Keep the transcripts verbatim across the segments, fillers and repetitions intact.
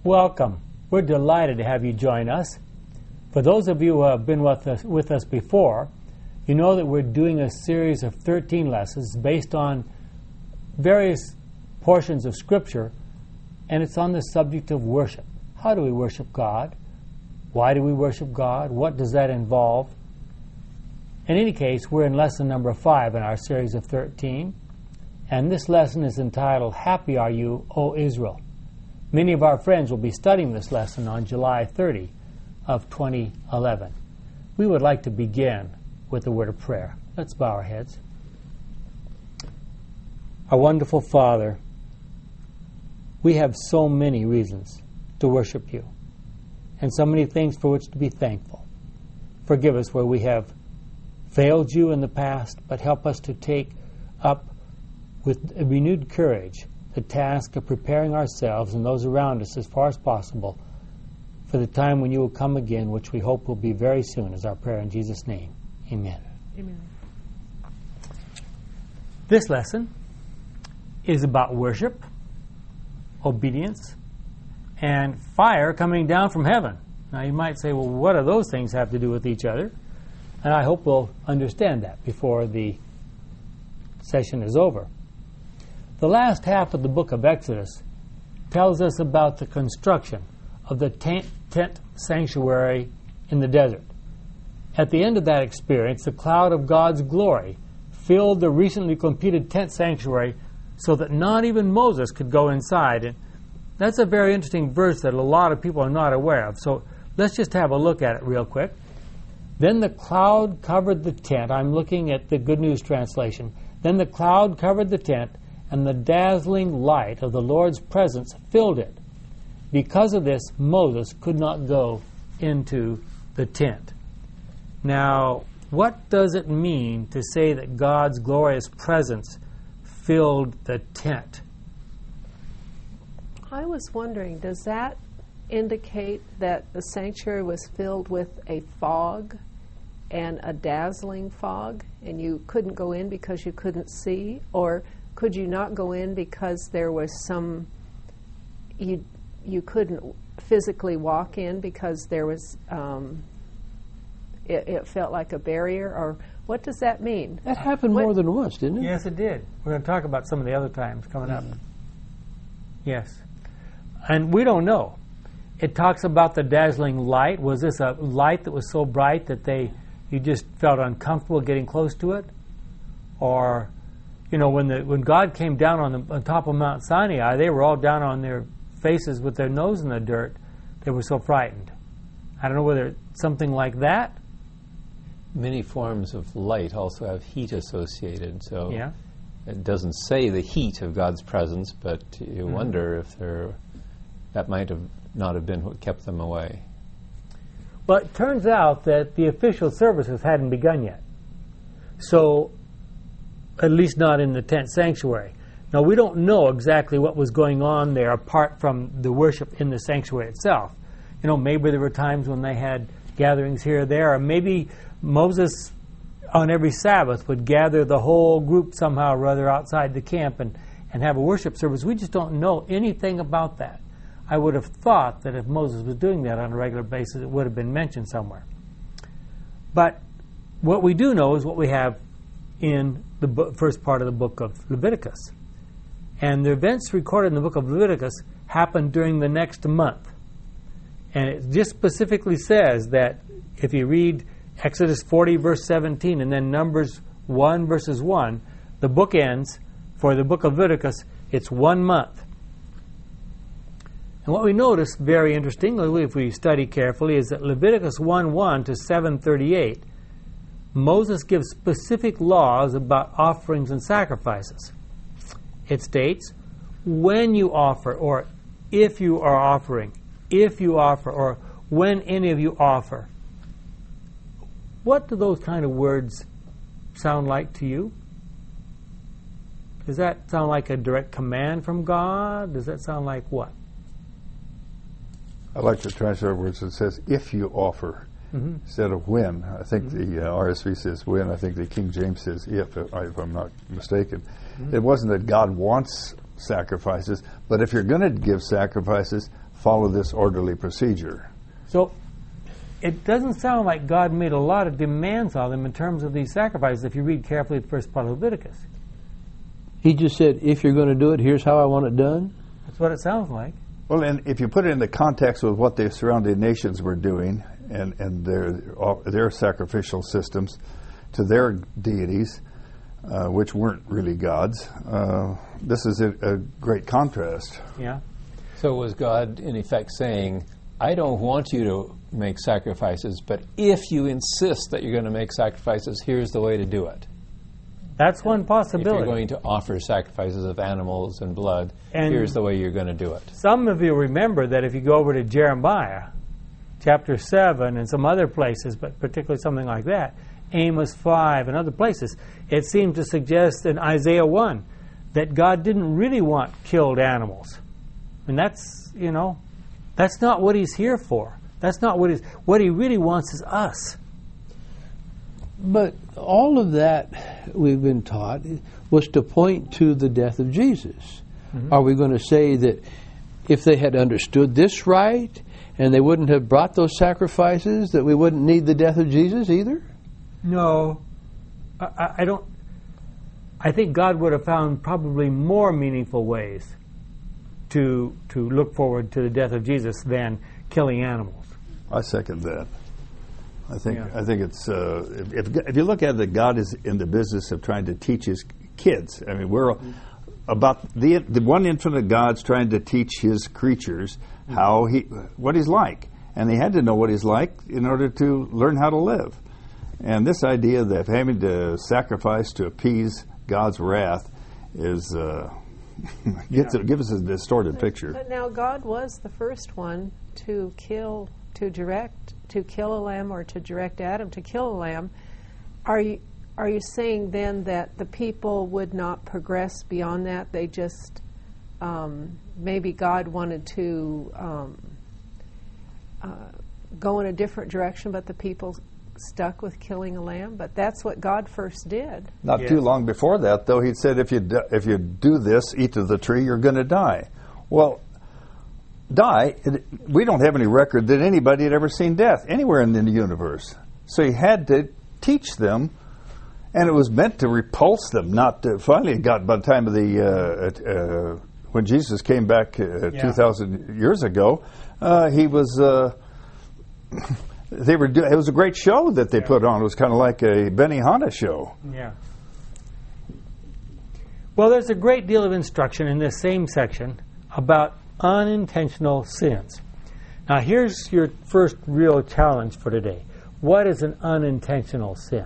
Welcome. We're delighted to have you join us. For those of you who have been with us, with us before, you know that we're doing a series of thirteen lessons based on various portions of Scripture, and it's on the subject of worship. How do we worship God? Why do we worship God? What does that involve? In any case, we're in lesson number five in our series of thirteen, and this lesson is entitled, Happy Are You, O Israel. Many of our friends will be studying this lesson on July thirtieth of twenty eleven. We would like to begin with a word of prayer. Let's bow our heads. Our wonderful Father, we have so many reasons to worship you, and so many things for which to be thankful. Forgive us where we have failed you in the past, but help us to take up with a renewed courage the task of preparing ourselves and those around us as far as possible for the time when you will come again, which we hope will be very soon, is our prayer in Jesus' name. Amen. Amen. This lesson is about worship, obedience, and fire coming down from heaven. Now you might say, well, what do those things have to do with each other? And I hope we'll understand that before the session is over. The last half of the book of Exodus tells us about the construction of the tent, tent sanctuary in the desert. At the end of that experience, the cloud of God's glory filled the recently completed tent sanctuary so that not even Moses could go inside. And that's a very interesting verse that a lot of people are not aware of. So let's just have a look at it real quick. Then the cloud covered the tent. I'm looking at the Good News translation. Then the cloud covered the tent, and the dazzling light of the Lord's presence filled it. Because of this, Moses could not go into the tent. Now, what does it mean to say that God's glorious presence filled the tent? I was wondering, does that indicate that the sanctuary was filled with a fog and a dazzling fog, and you couldn't go in because you couldn't see? Or could you not go in because there was some, you you couldn't physically walk in because there was, um, it, it felt like a barrier? Or what does that mean? That happened What- more than once, didn't it? Yes, it did. We're going to talk about some of the other times coming up. Yes. And we don't know. It talks about the dazzling light. Was this a light that was so bright that they you just felt uncomfortable getting close to it? Or, you know, when the when God came down on the on top of Mount Sinai, they were all down on their faces with their nose in the dirt. They were so frightened. I don't know whether it's something like that. Many forms of light also have heat associated, so Yeah. it doesn't say the heat of God's presence, but you Mhm. wonder if there that might have not have been what kept them away. Well, it turns out that the official services hadn't begun yet. So, at least not in the tent sanctuary. Now, we don't know exactly what was going on there apart from the worship in the sanctuary itself. You know, maybe there were times when they had gatherings here or there, or maybe Moses on every Sabbath would gather the whole group somehow or other outside the camp and, and have a worship service. We just don't know anything about that. I would have thought that if Moses was doing that on a regular basis, it would have been mentioned somewhere. But what we do know is what we have in the bo- first part of the book of Leviticus. And the events recorded in the book of Leviticus happened during the next month. And it just specifically says that if you read Exodus forty, verse seventeen, and then Numbers one, verses one, the book ends, for the book of Leviticus, it's one month. And what we notice, very interestingly, if we study carefully, is that Leviticus one one to seven thirty-eight, Moses gives specific laws about offerings and sacrifices. It states, when you offer, or if you are offering, if you offer, or when any of you offer. What do those kind of words sound like to you? Does that sound like a direct command from God? Does that sound like what? I like the translator words that says, if you offer, Mm-hmm. instead of when. I think mm-hmm. the uh, R S V says when. I think the King James says if, if I'm not mistaken. Mm-hmm. It wasn't that God wants sacrifices, but if you're going to give sacrifices, follow this orderly procedure. So it doesn't sound like God made a lot of demands on them in terms of these sacrifices if you read carefully the first part of Leviticus. He just said, if you're going to do it, here's how I want it done. That's what it sounds like. Well, and if you put it in the context with what the surrounding nations were doing and, and their, their sacrificial systems to their deities, uh, which weren't really gods, uh, this is a, a great contrast. Yeah. So was God, in effect, saying, I don't want you to make sacrifices, but if you insist that you're going to make sacrifices, here's the way to do it. That's one If possibility. you're going to offer sacrifices of animals and blood, And here's the way you're going to do it. some of you remember that if you go over to Jeremiah, chapter seven, and some other places, but particularly something like that, Amos five and other places, it seemed to suggest in Isaiah one that God didn't really want killed animals. And that's, you know, that's not what he's here for. That's not what he's, what he really wants is us. But all of that we've been taught was to point to the death of Jesus. Mm-hmm. Are we going to say that if they had understood this right and they wouldn't have brought those sacrifices, that we wouldn't need the death of Jesus either? No. I, I, I don't. I think God would have found probably more meaningful ways to to look forward to the death of Jesus than killing animals. I second that. I think Yeah. I think it's uh, if, if if you look at it, God is in the business of trying to teach his kids. I mean, we're about the the one infinite God's trying to teach his creatures how he what he's like, and they had to know what he's like in order to learn how to live. And this idea that having to sacrifice to appease God's wrath is uh, gives, it, gives us a distorted picture. But now God was the first one to kill, to direct, to kill a lamb, or to direct Adam to kill a lamb. Are you are you saying then that the people would not progress beyond that? They just um, maybe God wanted to um, uh, go in a different direction, but the people stuck with killing a lamb? But that's what God first did. Not Yes. too long before that, though, he said, if you do, if you do this, eat of the tree, you're going to die. Well, die, it, we don't have any record that anybody had ever seen death anywhere in the universe. So he had to teach them, and it was meant to repulse them, not to, finally it got by the time of the, uh, uh, when Jesus came back uh, Yeah. two thousand years ago, uh, he was... Uh, They were. Do- it was a great show that they Yeah. put on. It was kind of like a Benihana show. Yeah. Well, there's a great deal of instruction in this same section about unintentional sins. Now, here's your first real challenge for today. What is an unintentional sin?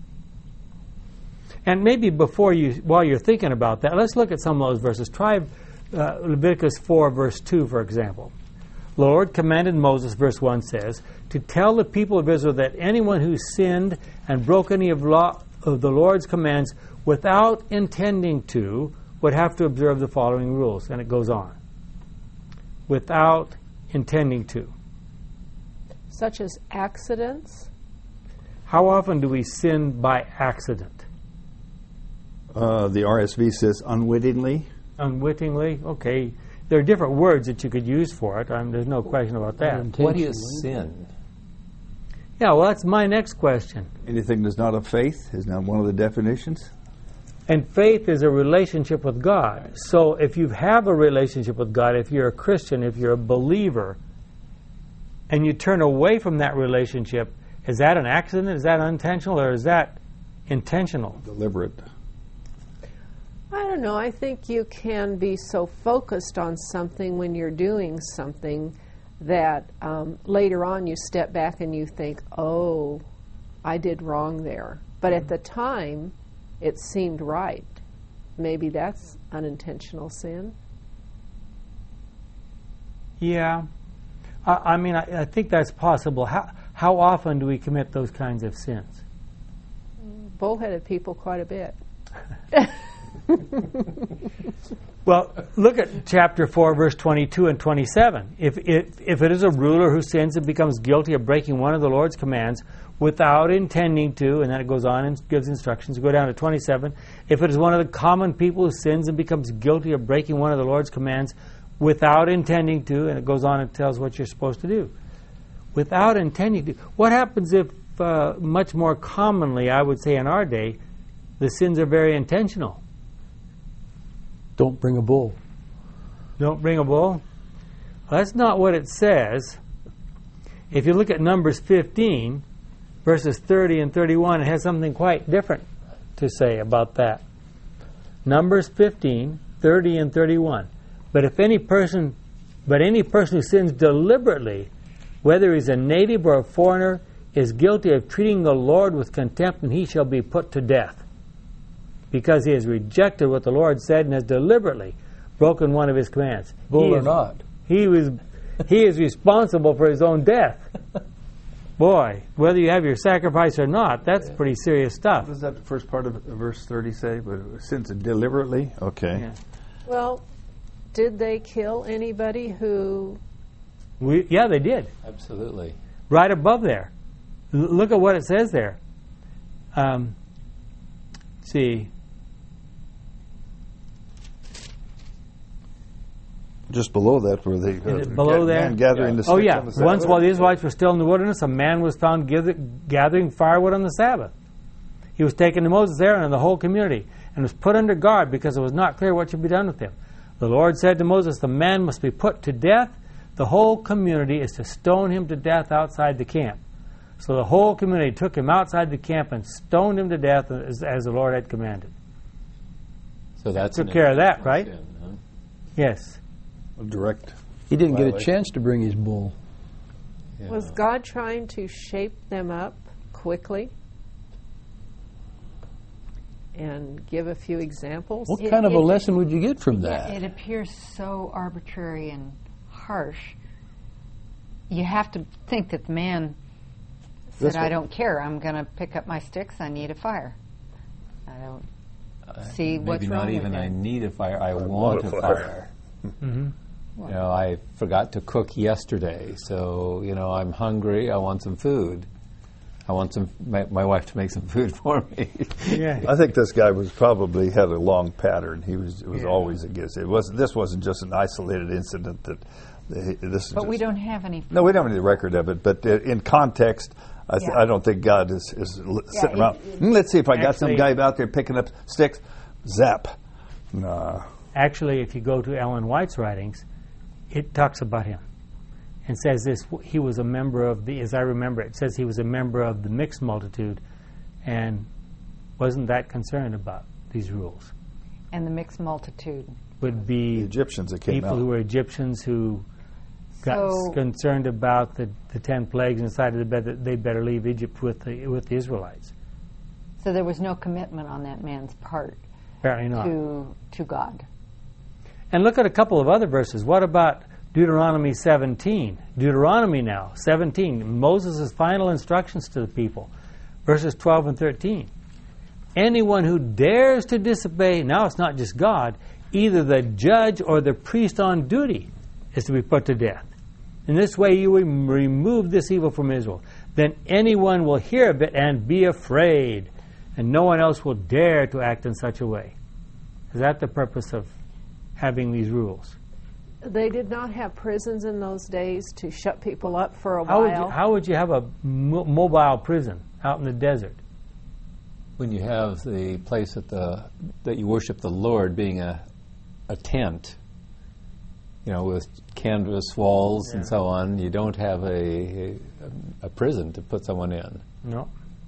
And maybe before you, while you're thinking about that, let's look at some of those verses. Try uh, Leviticus four, verse two, for example. The Lord commanded Moses, verse one says, to tell the people of Israel that anyone who sinned and broke any of, law, of the Lord's commands without intending to would have to observe the following rules. And it goes on. Without intending to. Such as accidents. How often do we sin by accident? Uh, the R S V says unwittingly. Unwittingly? Okay. There are different words that you could use for it. I mean, there's no question about that. What is sin? Yeah, well, that's my next question. Anything that's not of faith is not one of the definitions. And faith is a relationship with God. So if you have a relationship with God, if you're a Christian, if you're a believer, and you turn away from that relationship, is that an accident? Is that unintentional? Or is that intentional? Deliberate. I don't know. I think you can be so focused on something when you're doing something that um, later on you step back and you think, oh, I did wrong there. But at the time, it seemed right. Maybe that's unintentional sin. Yeah. I, I mean, I, I think that's possible. How, how often do we commit those kinds of sins? Bullheaded people quite a bit. Well, look at chapter four, verse twenty-two and twenty-seven. If, if, if it is a ruler who sins and becomes guilty of breaking one of the Lord's commands without intending to, and then it goes on and gives instructions, go down to twenty-seven. If it is one of the common people who sins and becomes guilty of breaking one of the Lord's commands without intending to, and it goes on and tells what you're supposed to do. Without intending to. What happens if, uh, much more commonly, I would say in our day, the sins are very intentional? Don't bring a bull. Don't bring a bull? Well, that's not what it says. If you look at Numbers fifteen, verses thirty and thirty-one, it has something quite different to say about that. Numbers fifteen, thirty and thirty-one. But if any person, but any person who sins deliberately, whether he's a native or a foreigner, is guilty of treating the Lord with contempt, and he shall be put to death, because he has rejected what the Lord said and has deliberately broken one of his commands. Bull He or is- not. He was, he is responsible for his own death. Boy, whether you have your sacrifice or not, that's pretty serious stuff. What does that first part of verse thirty say? But since deliberately? Okay. Yeah. Well, did they kill anybody who... We, yeah, they did. Absolutely. Right above there. L- look at what it says there. Um, see. Just below that, where they uh, Is it below ga- there? man gathering Yeah. the Oh, sticks yeah. on the Sabbath. Once while the Israelites were still in the wilderness, a man was found gather- gathering firewood on the Sabbath. He was taken to Moses, Aaron, and the whole community, and was put under guard because it was not clear what should be done with him. The Lord said to Moses, the man must be put to death. The whole community is to stone him to death outside the camp. So the whole community took him outside the camp and stoned him to death as, as the Lord had commanded. So that's Took an care of that, intentional right? sin, huh? Yes. Direct. He didn't get a Violation. chance to bring his bull. Yeah. Was God trying to shape them up quickly? And give a few examples? What It- kind of a it- lesson would you get from Yeah, that? it appears so arbitrary and harsh. You have to think that the man said, This I one. don't care. I'm going to pick up my sticks. I need a fire. I don't see Maybe what's not wrong even with I that. need a fire, I, want want a a fire. fire. Mm-hmm. You know, I forgot to cook yesterday, so, you know, I'm hungry, I want some food. I want some my, my wife to make some food for me. Yeah. I think this guy was probably had a long pattern. He was it was Yeah. always against it. wasn't This wasn't just an isolated incident. That they, this is But we just- don't have any. No, we don't have any record of it. But uh, in context, I, th- Yeah. I don't think God is, is l- sitting it- around. "Hmm, let's see if I got some Actually- guy out there picking up sticks. Zap. Nah. Actually, if you go to Ellen White's writings, it talks about him and says this: he was a member of the, as I remember it, it says he was a member of the mixed multitude and wasn't that concerned about these rules. And the mixed multitude. Would The be Egyptians that came people out. who were Egyptians who got So- s- concerned about the, the ten plagues and decided to bet that they'd better leave Egypt with the, with the Israelites. So there was no commitment on that man's part Apparently not. to to God. And look at a couple of other verses. What about Deuteronomy seventeen? Deuteronomy now, seventeen. Moses' final instructions to the people. Verses twelve and thirteen. Anyone who dares to disobey, now it's not just God, either the judge or the priest on duty is to be put to death. In this way you will remove this evil from Israel. Then anyone will hear of it and be afraid, and no one else will dare to act in such a way. Is that the purpose of having these rules? They did not have prisons in those days to shut people up for a How would, while. you, how would you have a mo- mobile prison out in the desert? When you have the place at the that you worship the Lord being a a tent, you know, with canvas walls and Yeah. so on, you don't have a, a a prison to put someone in. No.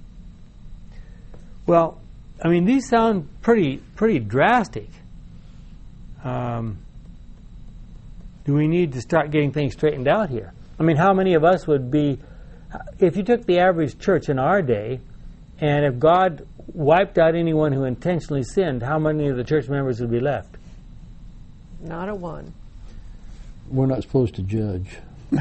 Well, I mean, these sound pretty pretty drastic. Um, do we need to start getting things straightened out here? I mean, how many of us would be, if you took the average church in our day, and if God wiped out anyone who intentionally sinned, how many of the church members would be left? Not a one. We're not supposed to judge.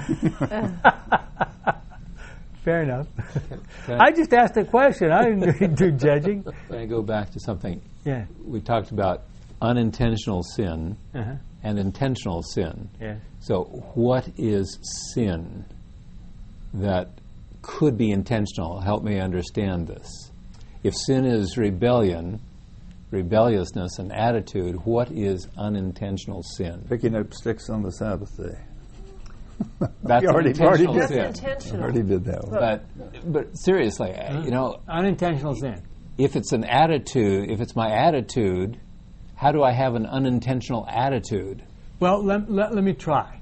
Fair enough. Can I just asked a question. I didn't do judging. Can I go back to something? Yeah. We talked about unintentional sin Uh-huh. and intentional sin. Yeah. So what is sin that could be intentional? Help me understand this. If sin is rebellion, rebelliousness and attitude, what is unintentional sin? Picking up sticks on the Sabbath day. That's You already- intentional already sin. That's intentional. Already did that one. But, but seriously, you know, Unintentional sin. if it's an attitude, if it's my attitude, how do I have an unintentional attitude? Well, let, let, let me try.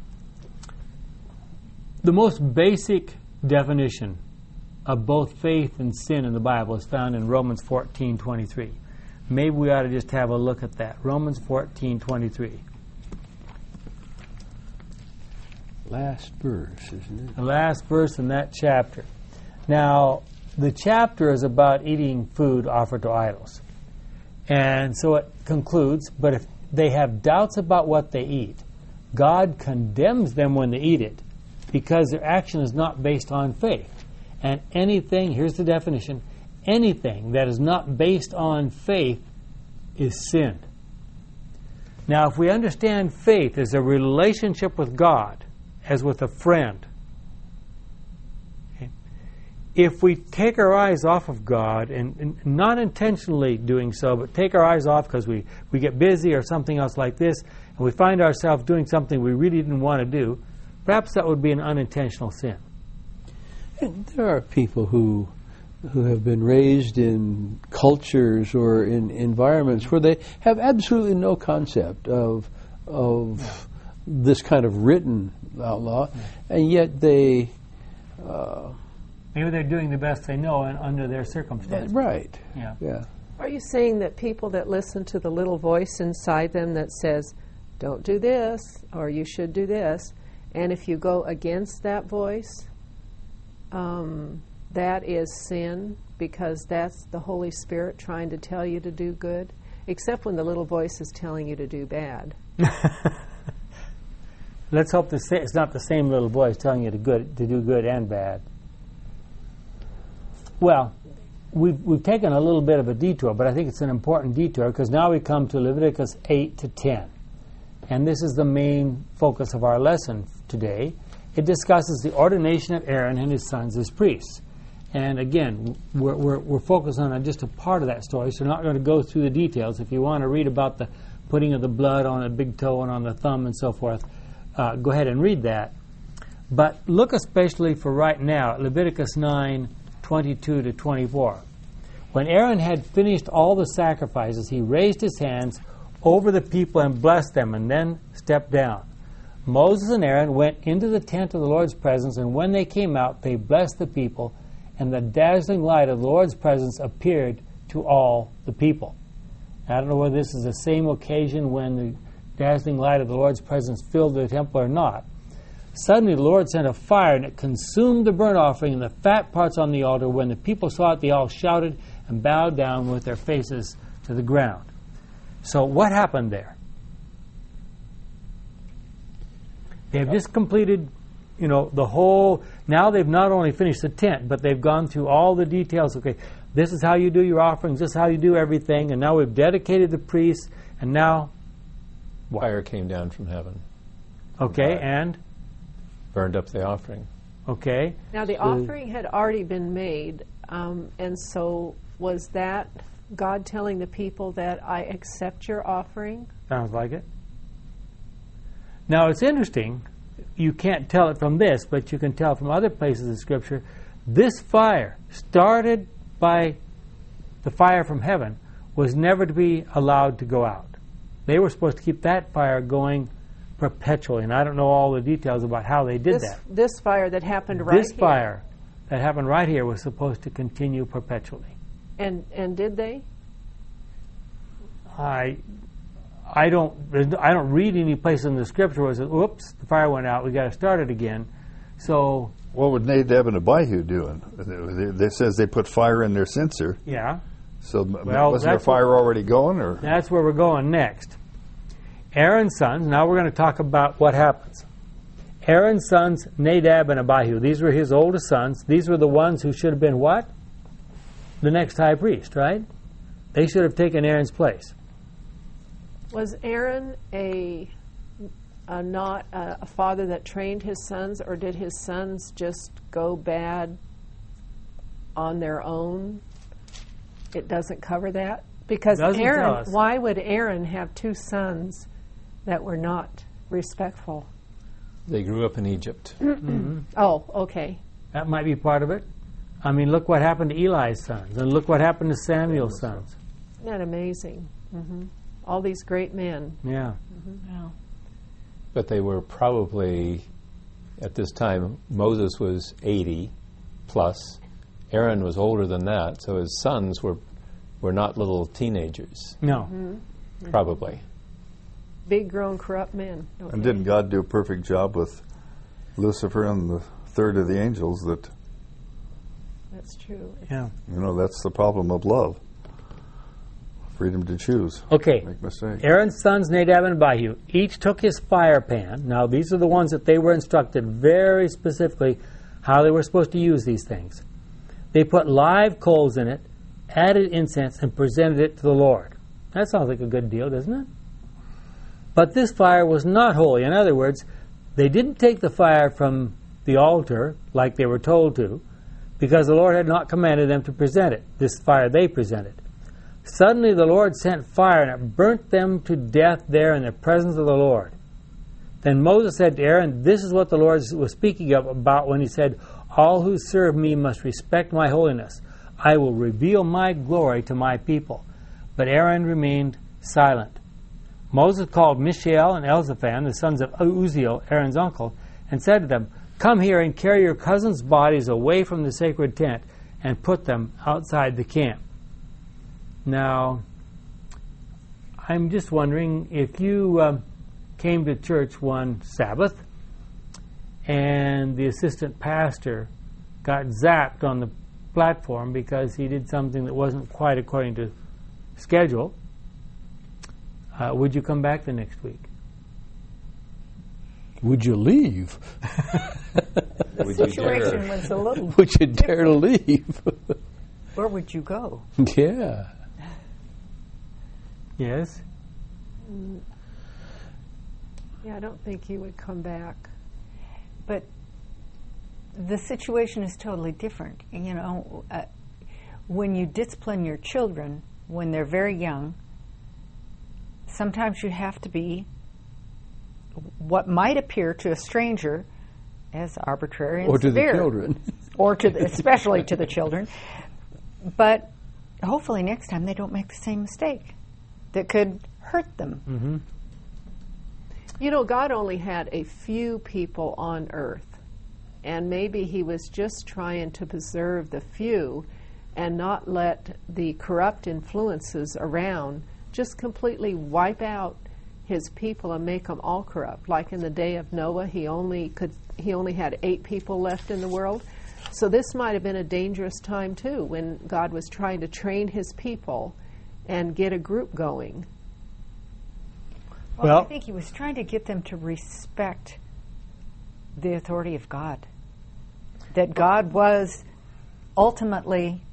The most basic definition of both faith and sin in the Bible is found in Romans fourteen twenty-three. Maybe we ought to just have a look at that. Romans fourteen twenty-three. Last verse, isn't it? The last verse in that chapter. Now, the chapter is about eating food offered to idols. And so it concludes, but if they have doubts about what they eat, God condemns them when they eat it because their action is not based on faith. And anything, here's the definition, anything that is not based on faith is sin. Now, if we understand faith as a relationship with God, as with a friend, okay, if we take our eyes off of God, and, and not intentionally doing so, but take our eyes off because we, we get busy or something else like this, and we find ourselves doing something we really didn't want to do, perhaps that would be an unintentional sin. And there are people who who have been raised in cultures or in environments where they have absolutely no concept of of this kind of written outlaw, and yet they uh, Maybe they're doing the best they know and under their circumstances. right. Yeah. Yeah. Are you saying that people that listen to the little voice inside them that says, don't do this, or you should do this, and if you go against that voice, um, that is sin, because that's the Holy Spirit trying to tell you to do good, except when the little voice is telling you to do bad. Let's hope the sa- it's not the same little voice telling you to good to do good and bad. Well, we've, we've taken a little bit of a detour, but I think it's an important detour because now we come to Leviticus eight to ten. And this is the main focus of our lesson today. It discusses the ordination of Aaron and his sons as priests. And again, we're, we're, we're focusing on just a part of that story, so we're not going to go through the details. If you want to read about the putting of the blood on a big toe and on the thumb and so forth, uh, go ahead and read that. But look especially for right now at Leviticus nine, twenty-two to twenty-four. When Aaron had finished all the sacrifices, he raised his hands over the people and blessed them, and then stepped down. Moses and Aaron went into the tent of the Lord's presence, and when they came out, they blessed the people, and the dazzling light of the Lord's presence appeared to all the people. I don't know whether this is the same occasion when the dazzling light of the Lord's presence filled the temple or not. Suddenly the Lord sent a fire, and it consumed the burnt offering and the fat parts on the altar. When the people saw it, they all shouted and bowed down with their faces to the ground. So what happened there? They have just completed, you know, the whole, now they've not only finished the tent, but they've gone through all the details. Okay, this is how you do your offerings, this is how you do everything, and now we've dedicated the priests, and now, what? Fire came down from heaven, Okay, Right. and, burned up the offering. okay, Now, the offering had already been made, um, and so was that God telling the people that I accept your offering? sounds like it. Now it's interesting, you can't tell it from this, but you can tell from other places in Scripture, this fire, started by the fire from heaven, was never to be allowed to go out. They were supposed to keep that fire going perpetually, and I don't know all the details about how they did This, that. this fire that happened right This here. fire that happened right here was supposed to continue perpetually. And, and did they? I I don't there's- I don't read any place in the Scripture where it says, "Oops, the fire went out. We got to start it again." So What would Nadab and Abihu doing? It says they put fire in their censer. yeah, So m- Well, wasn't there that's fire already going? Or that's where we're going next. Aaron's sons. Now we're going to talk about what happens. Aaron's sons, Nadab and Abihu. These were his oldest sons. These were the ones who should have been what? The next high priest, right? They should have taken Aaron's place. Was Aaron a, a not a, a father that trained his sons, or did his sons just go bad on their own? It doesn't cover that Because Doesn't tell Aaron, us. why would Aaron have two sons that were not respectful? They grew up in Egypt. Oh, okay. That might be part of it. I mean, look what happened to Eli's sons, and look what happened to Samuel's sons. Isn't that amazing? hmm All these great men. Yeah. But they were probably, at this time, Moses was eighty plus. Aaron was older than that, so his sons were were not little teenagers, No. probably. Big, grown, corrupt men. Okay. And didn't God do a perfect job with Lucifer and the third of the angels? That, That's true. Yeah. you know, that's the problem of love. Freedom to choose. Okay. Make mistakes. Aaron's sons, Nadab and Abihu, each took his fire pan. Now, these are the ones that they were instructed very specifically how they were supposed to use these things. They put live coals in it, added incense, and presented it to the Lord. That sounds like a good deal, doesn't it? But this fire was not holy. In other words, they didn't take the fire from the altar like they were told to, because the Lord had not commanded them to present it, this fire they presented. Suddenly the Lord sent fire, and it burnt them to death there in the presence of the Lord. Then Moses said to Aaron, this is what the Lord was speaking of about when he said, all who serve me must respect my holiness. I will reveal my glory to my people. But Aaron remained silent. Moses called Mishael and Elzaphan, the sons of Uzziel, Aaron's uncle, and said to them, come here and carry your cousins' bodies away from the sacred tent and put them outside the camp. Now, I'm just wondering if you um, came to church one Sabbath and the assistant pastor got zapped on the platform because he did something that wasn't quite according to schedule, uh, would you come back the next week? Would you leave? The Would you situation dare? was a little. Would you dare to leave? Where would you go? Yeah. Yes? Yeah, I don't think he would come back. But the situation is totally different. You know, uh, when you discipline your children when they're very young, sometimes you have to be what might appear to a stranger as arbitrary and Or to severe. the children. Or to the, especially to the children. But hopefully next time they don't make the same mistake that could hurt them. Mm-hmm. You know, God only had a few people on earth, and maybe he was just trying to preserve the few and not let the corrupt influences around just completely wipe out his people and make them all corrupt. Like in the day of Noah, he only could he only had eight people left in the world. So this might have been a dangerous time too, when God was trying to train his people and get a group going. Well, Well- I think he was trying to get them to respect the authority of God. That God was ultimately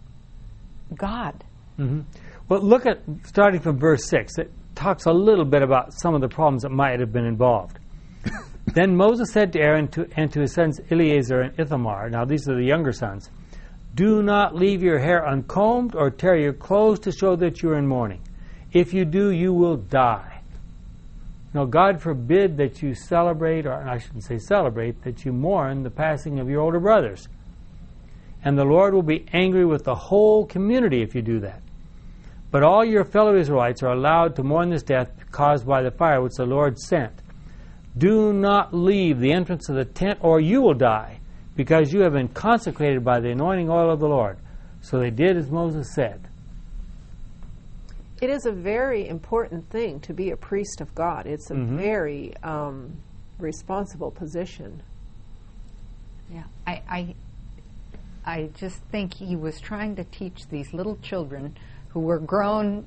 God. Mm-hmm. Well, look at, starting from verse six, it talks a little bit about some of the problems that might have been involved. Then Moses said to Aaron to, and to his sons Eleazar and Ithamar, now these are the younger sons, do not leave your hair uncombed or tear your clothes to show that you are in mourning. If you do, you will die. Now, God forbid that you celebrate, or I shouldn't say celebrate, that you mourn the passing of your older brothers. And the Lord will be angry with the whole community if you do that. But all your fellow Israelites are allowed to mourn this death caused by the fire which the Lord sent. Do not leave the entrance of the tent, or you will die, because you have been consecrated by the anointing oil of the Lord. So they did as Moses said. It is a very important thing to be a priest of God. It's a Mhm. very um, responsible position. Yeah, I, I, I just think he was trying to teach these little children who were grown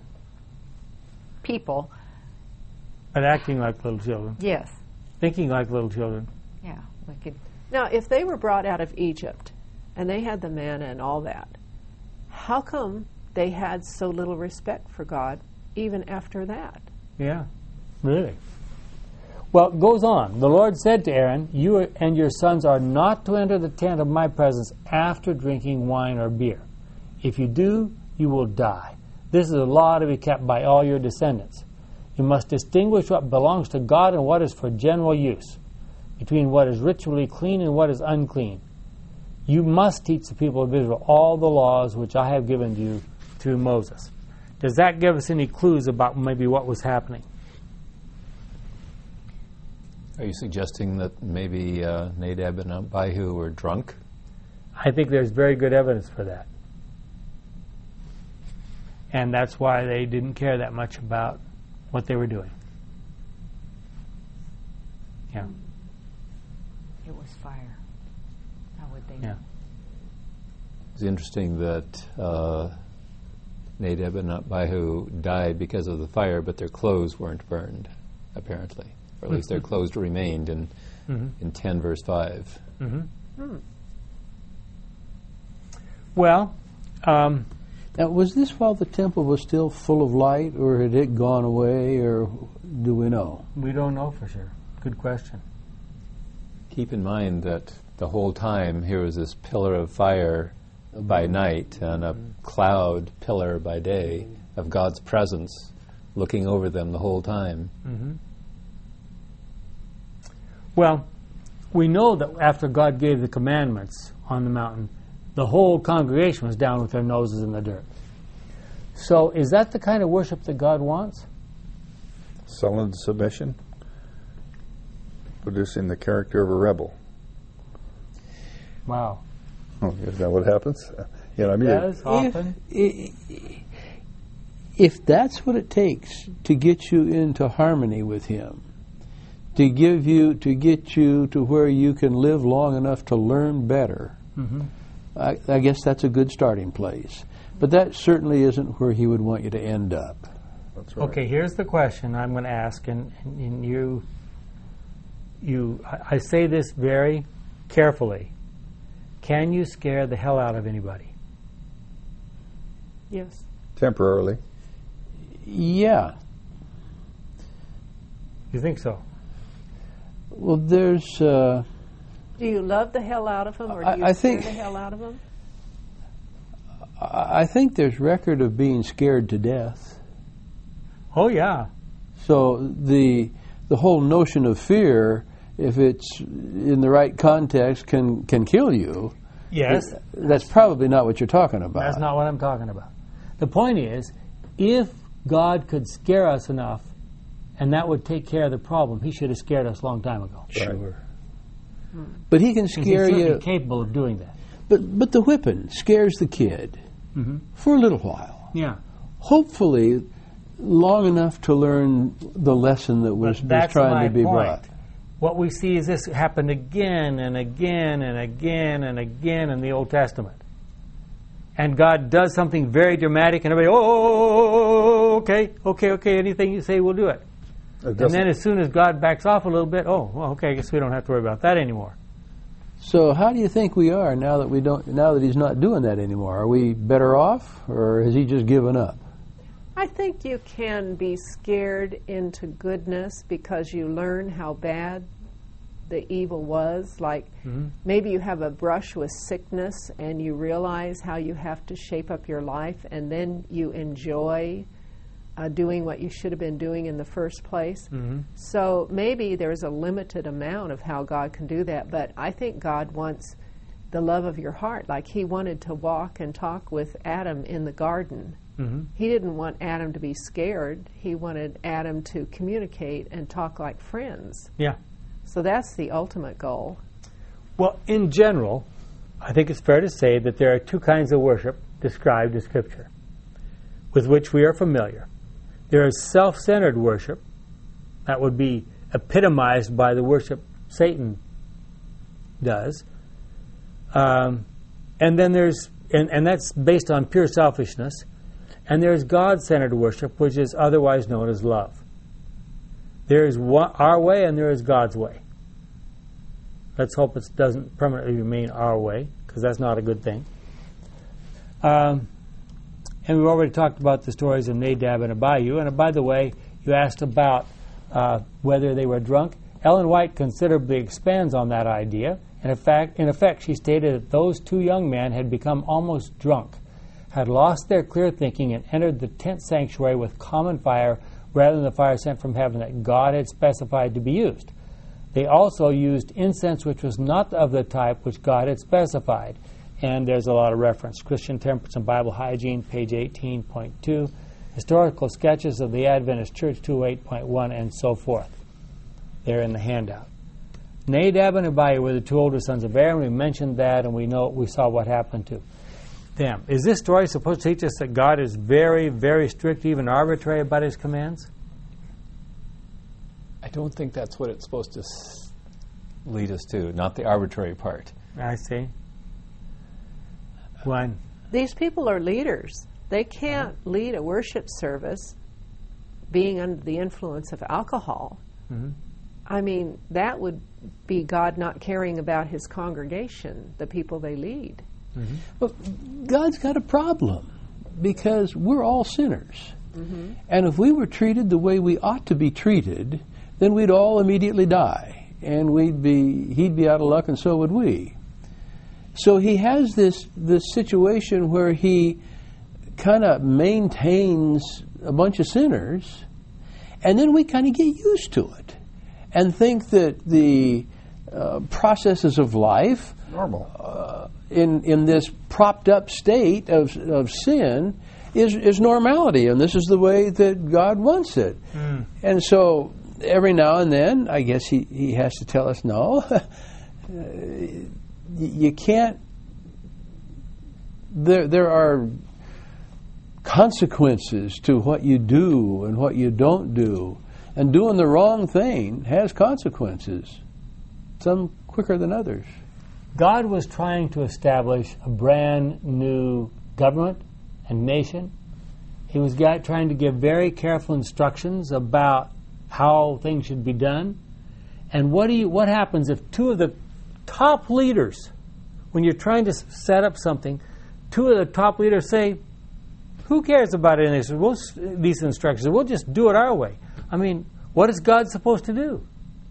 people. But acting like little children, Yes, thinking like little children. yeah, we could. Now, if they were brought out of Egypt and they had the manna and all that, how come they had so little respect for God even after that? Yeah, really. Well, it goes on. The Lord said to Aaron, you and your sons are not to enter the tent of my presence after drinking wine or beer. If you do, you will die. This is a law to be kept by all your descendants. You must distinguish what belongs to God and what is for general use, between what is ritually clean and what is unclean. You must teach the people of Israel all the laws which I have given to you through Moses. Does that give us any clues about maybe what was happening? Are you suggesting that maybe uh, Nadab and Abihu were drunk? I think there's very good evidence for that. And that's why they didn't care that much about what they were doing. Yeah. It was fire. How would they Yeah. know? It's interesting that uh, Nadab and Abihu died because of the fire, but their clothes weren't burned, apparently. Or at least their clothes remained in, Mm-hmm. in ten verse five. Mm-hmm. Well, um, Now, was this while the temple was still full of light, or had it gone away, or do we know? we don't know for sure. Good question. Keep in mind that the whole time here was this pillar of fire by night and a cloud pillar by day of God's presence looking over them the whole time. Mm-hmm. Well, we know that after God gave the commandments on the mountain, the whole congregation was down with their noses in the dirt. So is that the kind of worship that God wants? Sullen submission, producing the character of a rebel. Wow. Oh, is that what happens? You know, I mean, Yes, often. If, if that's what it takes to get you into harmony with Him, to give you, to get you to where you can live long enough to learn better, Mm-hmm. I, I guess that's a good starting place. But that certainly isn't where He would want you to end up. that's right. Okay, here's the question I'm going to ask, and, and, and you, you, I, I say this very carefully. Can you scare the hell out of anybody? Yes. Temporarily. Yeah. You think so? Well, there's. Uh, Do you love the hell out of them, or do I- you I scare think- the hell out of them? I I think there's record of being scared to death. Oh, yeah. So the the whole notion of fear, if it's in the right context, can can kill you. Yes. That's probably not what you're talking about. That's not what I'm talking about. The point is, if God could scare us enough, and that would take care of the problem, He should have scared us a long time ago. Sure. But He can He's scare certainly you. capable of doing that. But but the whipping scares the kid Mm-hmm. for a little while. Yeah. Hopefully, long enough to learn the lesson that was, But was that's trying my to be point. brought. What we see is this happened again and again and again and again in the Old Testament. And God does something very dramatic, and everybody, oh, oh, oh, oh, okay, okay, okay, anything you say, we'll do it. It And doesn't- then as soon as God backs off a little bit, oh, well, okay, I guess we don't have to worry about that anymore. So how do you think we are now that we don't? Now that He's not doing that anymore? Are we better off, or has He just given up? I think you can be scared into goodness because you learn how bad the evil was. Like Mm-hmm. maybe you have a brush with sickness and you realize how you have to shape up your life, and then you enjoy uh, doing what you should have been doing in the first place. Mm-hmm. So maybe there's a limited amount of how God can do that, but I think God wants the love of your heart. Like He wanted to walk and talk with Adam in the garden. Mm-hmm. He didn't want Adam to be scared. He wanted Adam to communicate and talk like friends. Yeah. So that's the ultimate goal. Well, in general, I think it's fair to say that there are two kinds of worship described in Scripture with which we are familiar. There is self-centered worship. That would be epitomized by the worship Satan does. Um, and then there's, and, and that's based on pure selfishness. And there's God-centered worship, which is otherwise known as love. There is one, our way and there is God's way. Let's hope it doesn't permanently remain our way, because that's not a good thing. Um, and we've already talked about the stories of Nadab and Abihu. And uh, by the way, you asked about uh, whether they were drunk. Ellen White considerably expands on that idea. And in fact, in effect, she stated that those two young men had become almost drunk. had lost their clear thinking and entered the tent sanctuary with common fire rather than the fire sent from heaven that God had specified to be used. They also used incense which was not of the type which God had specified. And there's a lot of reference. Christian Temperance and Bible Hygiene, page eighteen point two. Historical Sketches of the Adventist Church, two oh eight point one, and so forth. They're in the handout. Nadab and Abihu were the two older sons of Aaron. We mentioned that, and we know we saw what happened to them. Is this story supposed to teach us that God is very, very strict, even arbitrary about His commands? I don't think that's what it's supposed to s- lead us to, not the arbitrary part. I see. One. These people are leaders. They can't lead a worship service being under the influence of alcohol. Mm-hmm. I mean, that would be God not caring about His congregation, the people they lead. Mm-hmm. But God's got a problem because we're all sinners. Mm-hmm. And if we were treated the way we ought to be treated, then we'd all immediately die. And we'd be he'd be out of luck, and so would we. So he has this, this situation where he kind of maintains a bunch of sinners, and then we kind of get used to it and think that the uh, processes of life Normal. Uh, in in this propped up state of of sin is is normality, and this is the way that God wants it. Mm. And so every now and then, I guess he, he has to tell us, no, you can't. There there are consequences to what you do and what you don't do, and doing the wrong thing has consequences, some quicker than others. God was trying to establish a brand new government and nation. He was got, trying to give very careful instructions about how things should be done. And what do you, what happens if two of the top leaders, when you're trying to set up something, two of the top leaders say, who cares about any of this? We'll, these instructions? We'll just do it our way. I mean, what is God supposed to do?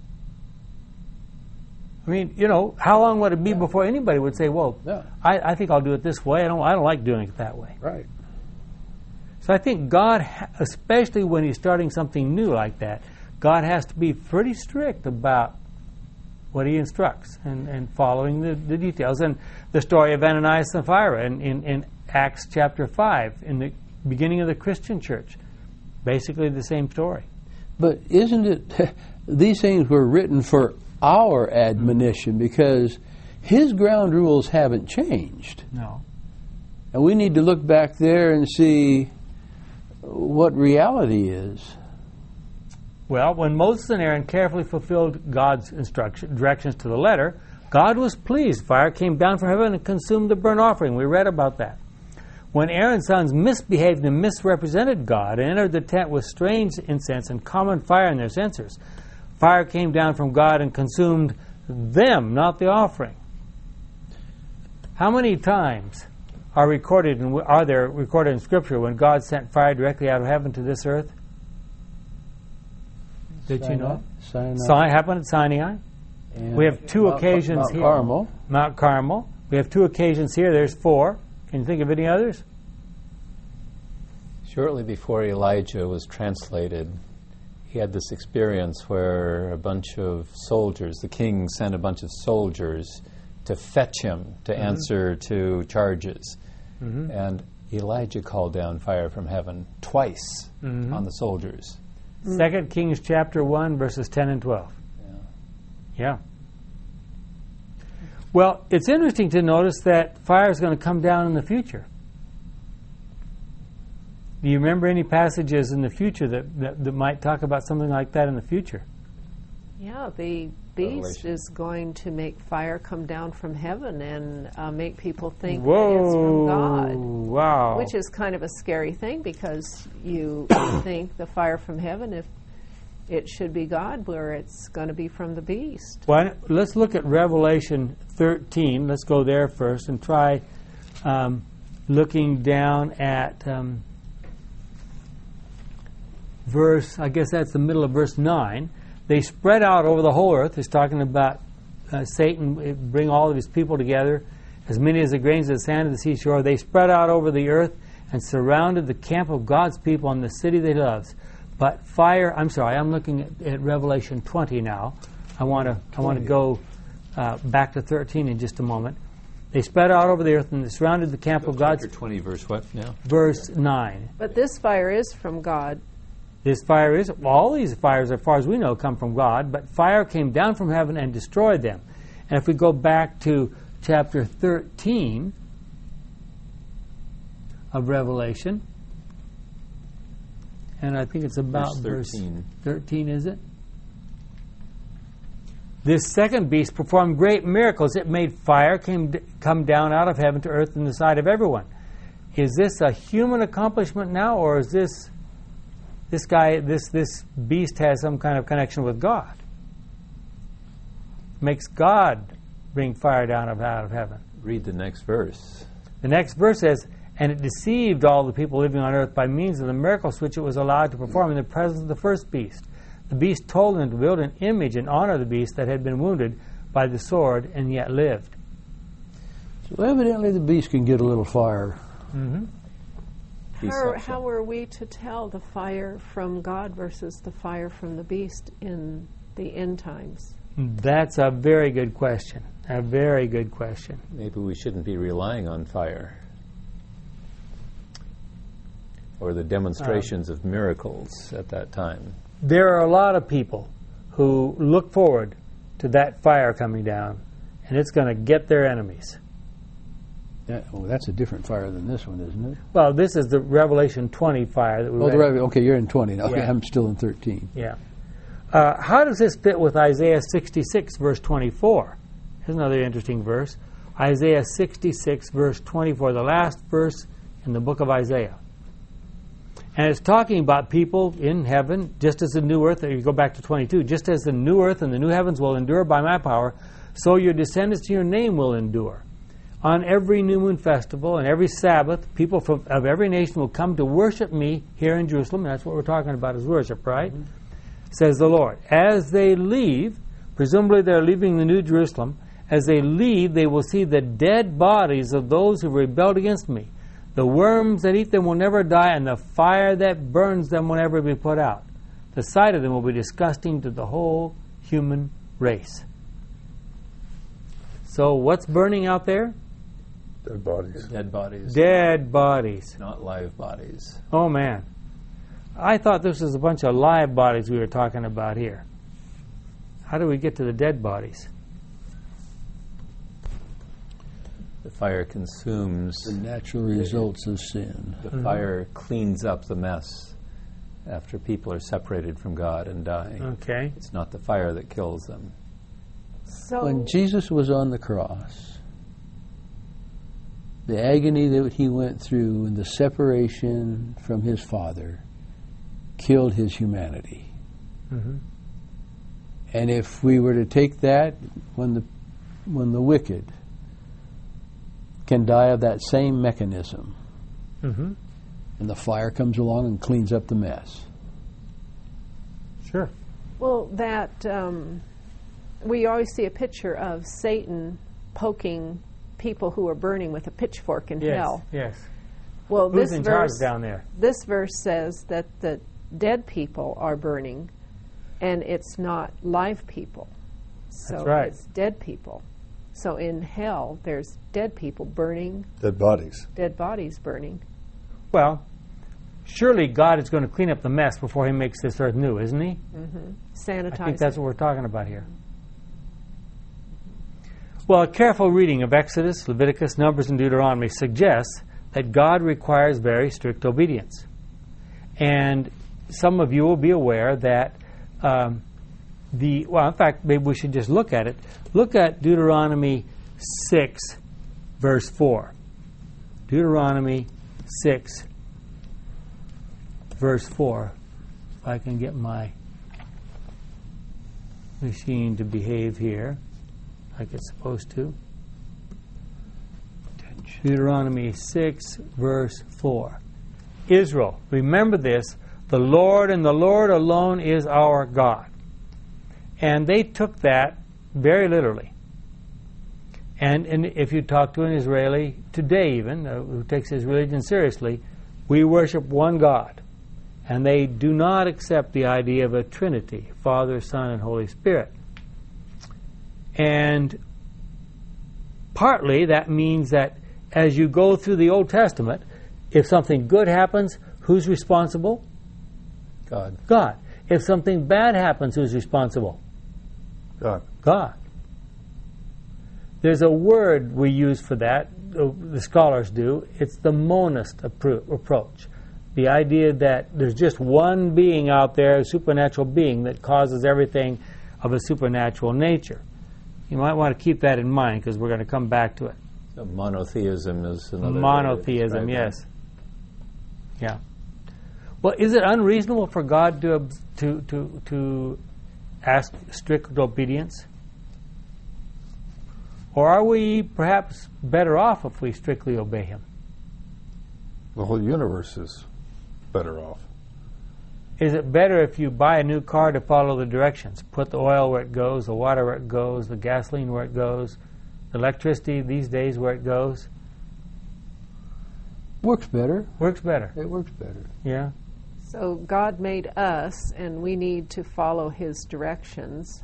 I mean, you know, how long would it be yeah. before anybody would say, well, yeah. I, I think I'll do it this way. I don't, I don't like doing it that way. Right. So I think God, especially when He's starting something new like that, God has to be pretty strict about what He instructs and, and following the, the details. And the story of Ananias and Sapphira in, in, in Acts chapter five, in the beginning of the Christian church, basically the same story. But isn't it, these things were written for our admonition because His ground rules haven't changed. No. And we need to look back there and see what reality is. Well, when Moses and Aaron carefully fulfilled God's instruction, directions to the letter, God was pleased. Fire came down from heaven and consumed the burnt offering. We read about that. When Aaron's sons misbehaved and misrepresented God and entered the tent with strange incense and common fire in their censers, fire came down from God and consumed them, not the offering. How many times are recorded and are there recorded in Scripture when God sent fire directly out of heaven to this earth? Did Sinai, you know? Sinai. Sinai happened at Sinai. And We have two Mount, occasions Mount here. Carmel. Mount Carmel. We have two occasions here. There's four. Can you think of any others? Shortly before Elijah was translated, he had this experience where a bunch of soldiers, the king sent a bunch of soldiers to fetch him to mm-hmm. answer to charges. Mm-hmm. And Elijah called down fire from heaven twice mm-hmm. on the soldiers. Second Kings chapter one, verses ten and twelve. Yeah. Yeah. Well, it's interesting to notice that fire is going to come down in the future. Do you remember any passages in the future that, that, that might talk about something like that in the future? Yeah, the beast Revelation. is going to make fire come down from heaven and uh, make people think Whoa, that it's from God. Wow. Which is kind of a scary thing because you think the fire from heaven, if it should be God, where it's going to be from the beast. Well, let's look at Revelation thirteen. Let's go there first and try um, looking down at um, verse, I guess that's the middle of verse nine. They spread out over the whole earth. It's talking about uh, Satan bring all of his people together as many as the grains of the sand of the seashore. They spread out over the earth and surrounded the camp of God's people and the city they loves. But fire, I'm sorry, I'm looking at, at Revelation twenty now. I want to I want to go uh, back to thirteen in just a moment. They spread out over the earth and they surrounded the camp So of God's... Chapter twenty, verse what now? Verse nine. But this fire is from God. This fire is... Well, all these fires, as far as we know, come from God, but fire came down from heaven and destroyed them. And if we go back to chapter thirteen of Revelation, and I think it's about Verse thirteen. verse thirteen, is it? This second beast performed great miracles. It made fire came, come down out of heaven to earth in the sight of everyone. Is this a human accomplishment now, or is this this guy, this this beast has some kind of connection with God? Makes God bring fire down out of heaven. Read the next verse. The next verse says, "And it deceived all the people living on earth by means of the miracles which it was allowed to perform in the presence of the first beast. The beast told them to build an image in honor of the beast that had been wounded by the sword and yet lived." So evidently the beast can get a little fire. Mm-hmm. How, how are we to tell the fire from God versus the fire from the beast in the end times? That's a very good question. A very good question. Maybe we shouldn't be relying on fire or the demonstrations um, of miracles at that time. There are a lot of people who look forward to that fire coming down, and it's going to get their enemies. That, oh, that's a different fire than this one, isn't it? Well, this is the Revelation twenty fire that we oh, read. the Revelation. Okay, you're in twenty now. Okay, Yeah. I'm still in thirteen. Yeah. Uh, how does this fit with Isaiah sixty-six, verse twenty-four? Here's another interesting verse. Isaiah sixty-six, verse twenty-four, the last verse in the book of Isaiah. And it's talking about people in heaven, just as the new earth, you go back to twenty-two, just as the new earth and the new heavens will endure by my power, so your descendants to your name will endure. On every new moon festival and every Sabbath, people from, of every nation will come to worship me here in Jerusalem. That's what we're talking about is worship, right? Mm-hmm. Says the Lord. As they leave, presumably they're leaving the New Jerusalem, as they leave, they will see the dead bodies of those who rebelled against me. The worms that eat them will never die, and the fire that burns them will never be put out. The sight of them will be disgusting to the whole human race. So what's burning out there? Dead bodies. Dead bodies. Dead bodies. Not live bodies. Oh, man. I thought this was a bunch of live bodies we were talking about here. How do we get to the dead bodies? The fire consumes. The natural results of sin. The Mm-hmm. fire cleans up the mess after people are separated from God and die. Okay. It's not the fire that kills them. So When Jesus was on the cross, the agony that he went through and the separation from his Father killed his humanity. Mm-hmm. And if we were to take that, when the when the wicked can die of that same mechanism, Mm-hmm. and the fire comes along and cleans up the mess. Sure. Well, that um, we always see a picture of Satan poking people who are burning with a pitchfork in Yes. hell. Yes. Well, Who's this in charge verse down there? this verse says that the dead people are burning, and it's not live people. So That's right. it's dead people. So in hell, there's dead people burning, Dead bodies. dead bodies burning. Well, surely God is going to clean up the mess before he makes this earth new, isn't he? Sanitized. I think that's what we're talking about here. Well, a careful reading of Exodus, Leviticus, Numbers, and Deuteronomy suggests that God requires very strict obedience. And some of you will be aware that um, the, well, in fact, maybe we should just look at it. Look at Deuteronomy six, verse four. Deuteronomy six, verse four. If I can get my machine to behave here like it's supposed to. Deuteronomy six, verse four. Israel, remember this, the Lord and the Lord alone is our God. And they took that very literally. And, and if you talk to an Israeli today even, uh, who takes his religion seriously, we worship one God. And they do not accept the idea of a Trinity, Father, Son, and Holy Spirit. And partly that means that as you go through the Old Testament, if something good happens, who's responsible? God. God. If something bad happens, who's responsible? God. God. There's a word we use for that, uh, the scholars do. It's the monist appro- approach. The idea that there's just one being out there, a supernatural being, that causes everything of a supernatural nature. You might want to keep that in mind because we're going to come back to it. So monotheism is another Monotheism, way to describe yes. Yeah. Well, is it unreasonable for God to to to to ask strict obedience? Or are we perhaps better off if we strictly obey Him? The whole universe is better off. Is it better if you buy a new car to follow the directions? Put the oil where it goes, the water where it goes, the gasoline where it goes, the electricity these days where it goes? Works better. Works better. It works better. Yeah. So God made us, and we need to follow His directions.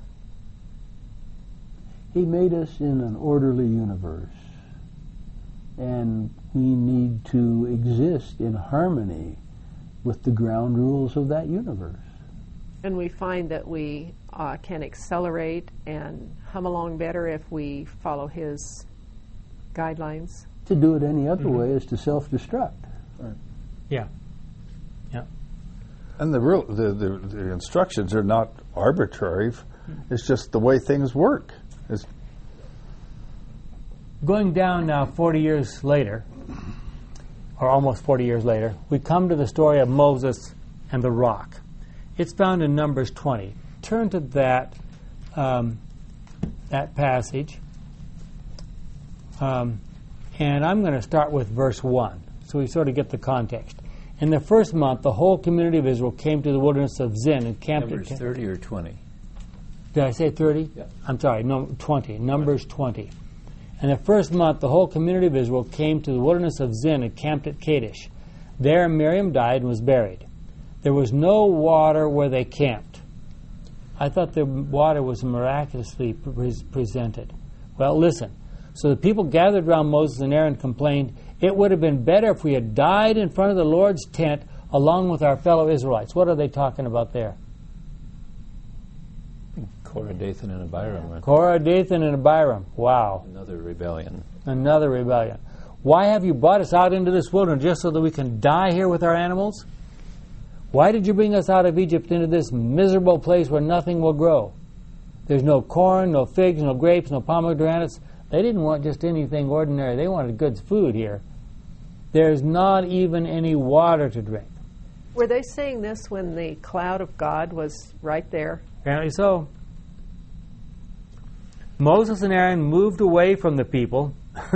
He made us in an orderly universe, and we need to exist in harmony with the ground rules of that universe. And we find that we uh, can accelerate and hum along better if we follow His guidelines. To do it any other Mm-hmm. way is to self-destruct. Yeah. Yeah. And the real the, the, the instructions are not arbitrary. It's just the way things work. It's Going down now forty years later, or almost forty years later, we come to the story of Moses and the rock. It's found in Numbers twenty. Turn to that um, that passage. Um, and I'm going to start with verse one, so we sort of get the context. In the first month, the whole community of Israel came to the wilderness of Zin and camped Numbers at... thirty or twenty? Did I say thirty? Yeah. I'm sorry, no, twenty. Numbers twenty. In the first month, the whole community of Israel came to the wilderness of Zin and camped at Kadesh. There Miriam died and was buried. There was no water where they camped. I thought the water was miraculously pre- presented. Well, listen. So the people gathered around Moses and Aaron complained, "It would have been better if we had died in front of the Lord's tent along with our fellow Israelites." What are they talking about there? Korah, Dathan, and Abiram. were Korah, Dathan, and Abiram. Wow. Another rebellion. Another rebellion. Why have you brought us out into this wilderness just so that we can die here with our animals? Why did you bring us out of Egypt into this miserable place where nothing will grow? There's no corn, no figs, no grapes, no pomegranates. They didn't want just anything ordinary. They wanted good food here. There's not even any water to drink. Were they saying this when the cloud of God was right there? Apparently so. Moses and Aaron moved away from the people.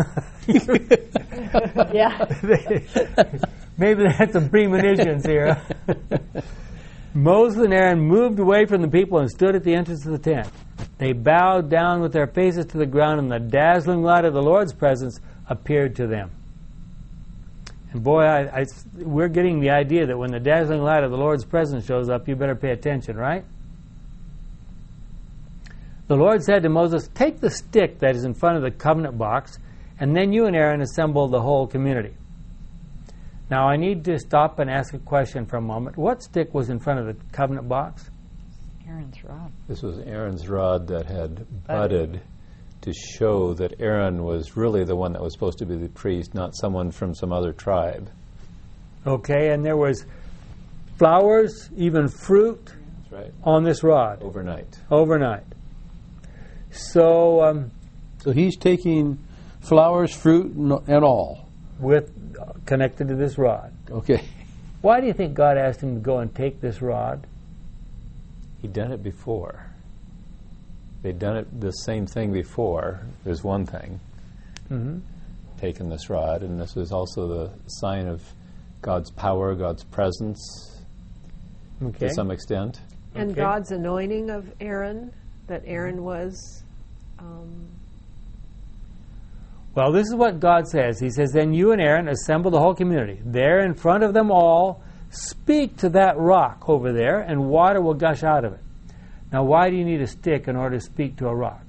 Yeah. Maybe that's some premonitions here. Moses and Aaron moved away from the people and stood at the entrance of the tent. They bowed down with their faces to the ground, and the dazzling light of the Lord's presence appeared to them. And boy, I, I, we're getting the idea that when the dazzling light of the Lord's presence shows up, you better pay attention, right? The Lord said to Moses, "Take the stick that is in front of the covenant box, and then you and Aaron assemble the whole community." Now, I need to stop and ask a question for a moment. What stick was in front of the covenant box? Aaron's rod. This was Aaron's rod that had budded to show that Aaron was really the one that was supposed to be the priest, not someone from some other tribe. Okay, and there was flowers, even fruit, That's right. on this rod Overnight. overnight. So, um, So he's taking flowers, fruit, and and all. with uh, connected to this rod. Okay. Why do you think God asked him to go and take this rod? He'd done it before. They'd done it the same thing before. There's one thing. Mm-hmm. Taken this rod, and this was also the sign of God's power, God's presence, Okay. to some extent. And Okay. God's anointing of Aaron, that Aaron was. Um, Well, this is what God says. He says, then you and Aaron assemble the whole community. There in front of them all, speak to that rock over there, and water will gush out of it. Now, why do you need a stick in order to speak to a rock?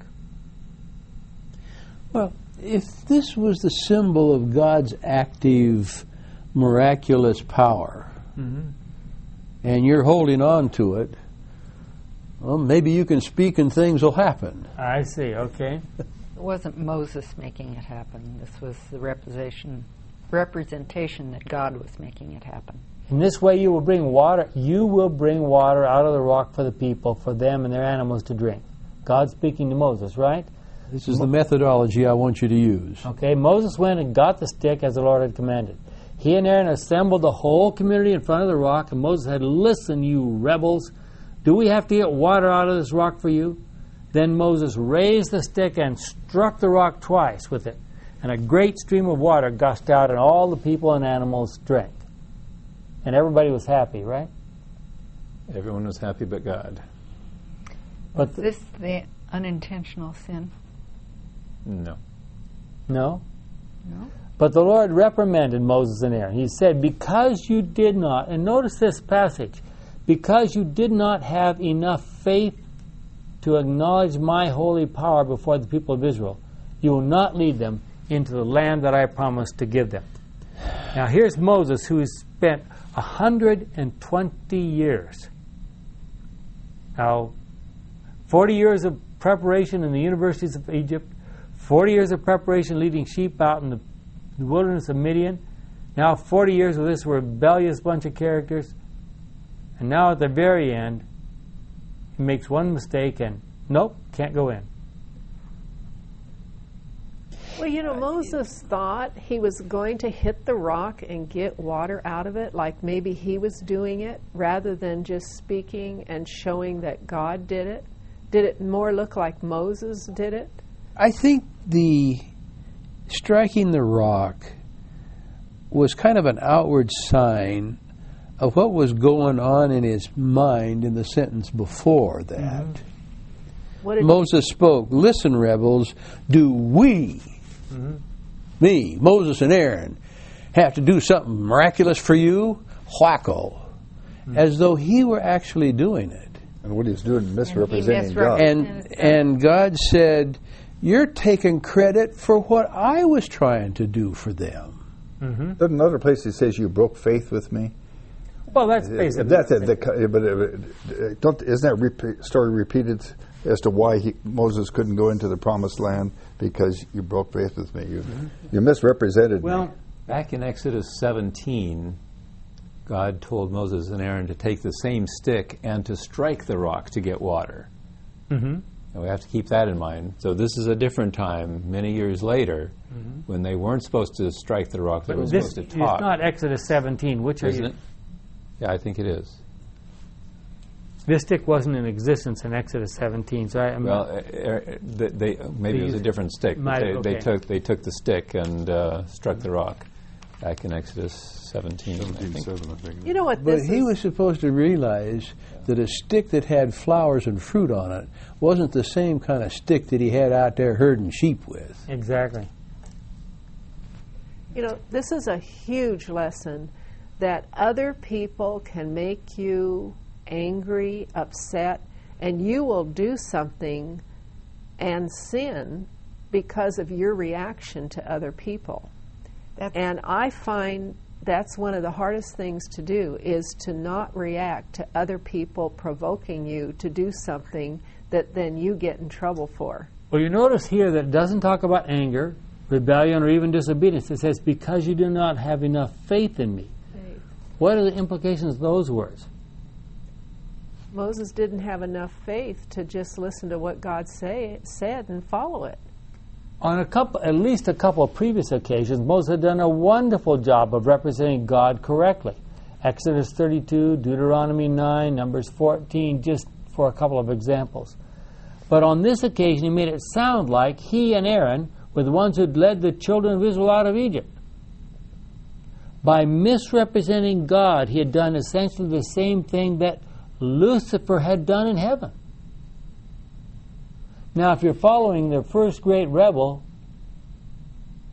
Well, if this was the symbol of God's active, miraculous power, mm-hmm. and you're holding on to it, well, maybe you can speak and things will happen. I see, okay. It wasn't Moses making it happen. This was the representation, representation that God was making it happen. In this way you will bring water, you will bring water out of the rock for the people, for them and their animals to drink. God's speaking to Moses, right? This is the methodology I want you to use. Okay, Moses went and got the stick as the Lord had commanded. He and Aaron assembled the whole community in front of the rock, and Moses said, listen, you rebels, do we have to get water out of this rock for you? Then Moses raised the stick and struck the rock twice with it, and a great stream of water gushed out, and all the people and animals drank. And everybody was happy, right? Everyone was happy but God. But was this the unintentional sin? No. No? No. But the Lord reprimanded Moses and Aaron. He said, because you did not, and notice this passage, because you did not have enough faith to acknowledge my holy power before the people of Israel, you will not lead them into the land that I promised to give them. Now here's Moses, who has spent one hundred twenty years. Now, forty years of preparation in the universities of Egypt, forty years of preparation leading sheep out in the wilderness of Midian, now forty years of this rebellious bunch of characters, and now at the very end, he makes one mistake and, nope, can't go in. Well, you know, Moses thought he was going to hit the rock and get water out of it, like maybe he was doing it, rather than just speaking and showing that God did it. Did it more look like Moses did it? I think the striking the rock was kind of an outward sign of what was going on in his mind in the sentence before that. Mm-hmm. What did Moses spoke, listen, rebels, do we, mm-hmm. me, Moses and Aaron, have to do something miraculous for you? Whacko. Mm-hmm. As though he were actually doing it. And what he's doing, misrepresenting God. And, and God said, you're taking credit for what I was trying to do for them. Mm-hmm. There's another place he says, you broke faith with me. Well, that's basically... That's it. The, but uh, don't, isn't that repeat, story repeated as to why he, Moses couldn't go into the promised land? Because you broke faith with me. You, mm-hmm. you misrepresented well, me. Well, back in Exodus seventeen, God told Moses and Aaron to take the same stick and to strike the rock to get water. Mm-hmm. And we have to keep that in mind. So this is a different time, many years later, mm-hmm. when they weren't supposed to strike the rock, they but were this supposed to talk. It's not Exodus seventeen. Which Isn't are you? it? Yeah, I think it is. This stick wasn't in existence in Exodus seventeen. So I, I'm well, uh, uh, they, they maybe they it was a different stick. But might, they, okay. they took they took the stick and uh, struck the rock back in Exodus seventeen. seventeen I think. seven, I think. You know what But this he is? was supposed to realize that a stick that had flowers and fruit on it wasn't the same kind of stick that he had out there herding sheep with. Exactly. You know, this is a huge lesson that other people can make you angry, upset, and you will do something and sin because of your reaction to other people. That's And I find that's one of the hardest things to do, is to not react to other people provoking you to do something that then you get in trouble for. Well, you notice here that it doesn't talk about anger, rebellion, or even disobedience. It says, because you do not have enough faith in me. Faith. What are the implications of those words? Moses didn't have enough faith to just listen to what God say, said and follow it. On a couple, at least a couple of previous occasions, Moses had done a wonderful job of representing God correctly. Exodus thirty-two, Deuteronomy nine, Numbers fourteen, just for a couple of examples. But on this occasion, he made it sound like he and Aaron were the ones who'd led the children of Israel out of Egypt. By misrepresenting God, he had done essentially the same thing that Lucifer had done in heaven. Now, if you're following the first great rebel,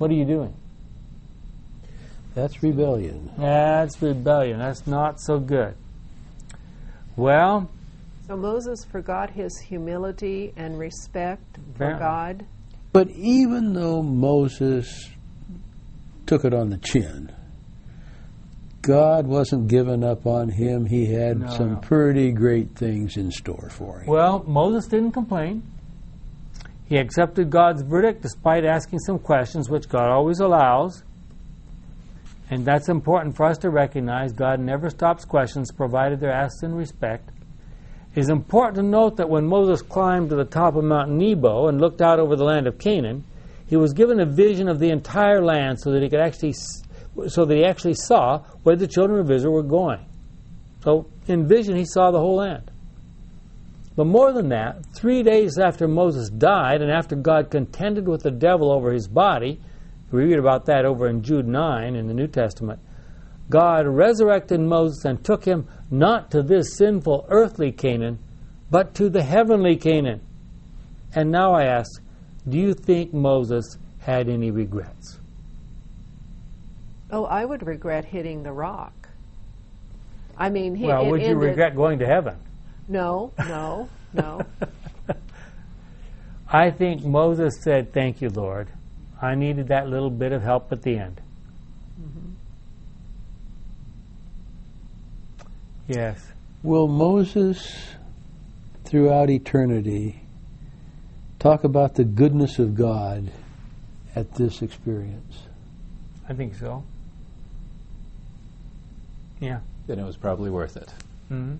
What are you doing? That's rebellion. That's rebellion. That's not so good. Well, So Moses forgot his humility and respect for Apparently. God. But even though Moses took it on the chin, God wasn't giving up on him. He had No, some no. pretty great things in store for him. well, Moses didn't complain. He accepted God's verdict despite asking some questions, which God always allows. And that's important for us to recognize. God never stops questions, provided they're asked in respect. It is important to note that when Moses climbed to the top of Mount Nebo and looked out over the land of Canaan, he was given a vision of the entire land so that he could actually, so that he actually saw where the children of Israel were going. So in vision, he saw the whole land. But more than that, three days after Moses died and after God contended with the devil over his body, we read about that over in Jude nine in the New Testament, God resurrected Moses and took him not to this sinful earthly Canaan, but to the heavenly Canaan. And now I ask, do you think Moses had any regrets? Oh, I would regret hitting the rock. I mean, he, Well, it would you ended- regret going to heaven? No, no, no. I think Moses said, thank you, Lord. I needed that little bit of help at the end. Mm-hmm. Yes. Will Moses, throughout eternity, talk about the goodness of God at this experience? I think so. Yeah. Then it was probably worth it. Mm-hmm.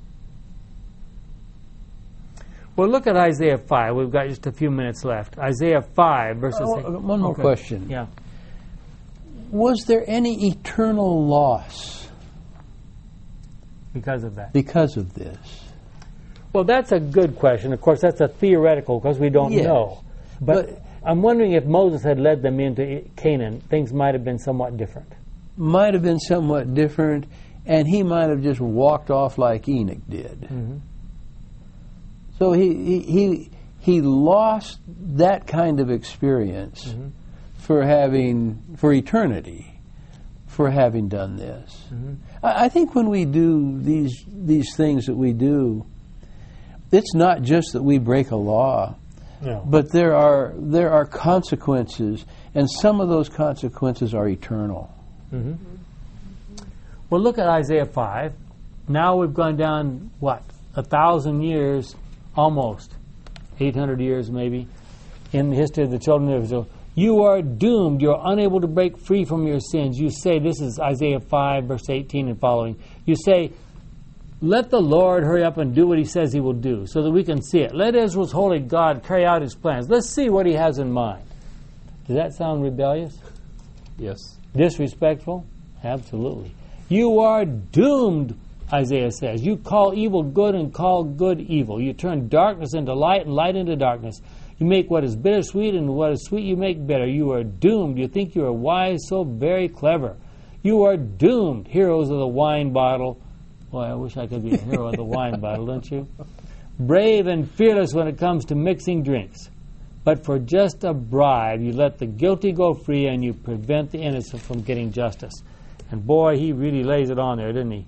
Well, look at Isaiah five. We've got just a few minutes left. Isaiah five, verses... Oh, one more Okay. question. Yeah. Was there any eternal loss Because of that. because of this? Well, that's a good question. Of course, that's a theoretical because we don't Yes. know. But, But- I'm wondering if Moses had led them into Canaan, things might have been somewhat different. Might have been somewhat different, and he might have just walked off like Enoch did. Mm-hmm. So he, he he he lost that kind of experience Mm-hmm. for having for eternity, for having done this. Mm-hmm. I, I think when we do these these things that we do, it's not just that we break a law, No. but there are there are consequences, and some of those consequences are eternal. Mm-hmm. Well, look at Isaiah five. Now we've gone down, what, a thousand years, almost, eight hundred years maybe, in the history of the children of Israel. You are doomed. You're unable to break free from your sins. You say, this is Isaiah five, verse eighteen and following. You say, let the Lord hurry up and do what he says he will do so that we can see it. Let Israel's holy God carry out his plans. Let's see what he has in mind. Does that sound rebellious? Yes. Disrespectful? Absolutely. You are doomed, Isaiah says. You call evil good and call good evil. You turn darkness into light and light into darkness. You make what is bitter sweet and what is sweet you make bitter. You are doomed. You think you are wise, so very clever. You are doomed, heroes of the wine bottle. Boy, I wish I could be a hero of the wine bottle, don't you? Brave and fearless when it comes to mixing drinks. But for just a bribe, you let the guilty go free and you prevent the innocent from getting justice. And boy, he really lays it on there, didn't he?